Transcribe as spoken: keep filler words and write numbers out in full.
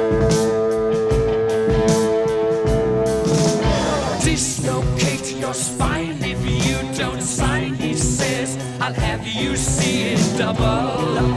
Dislocate your spine if you don't sign, he says. I'll have you see it double.